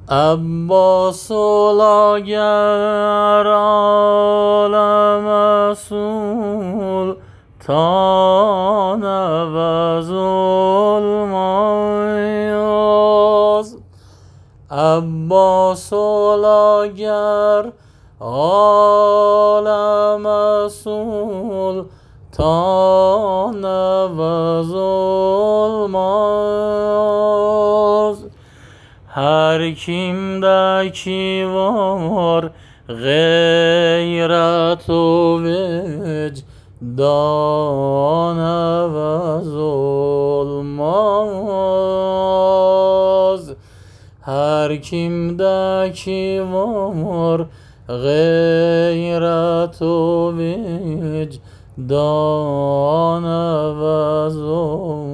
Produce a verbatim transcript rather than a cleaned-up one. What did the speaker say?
عباس لاگر عالم سلطان و ظلم آیاز عباس لاگر عالم سلطان و ظلم آیاز her kimdeki var gayret o vicdana vaz olmaz. Her kimdeki var gayret o vicdana vaz olmaz.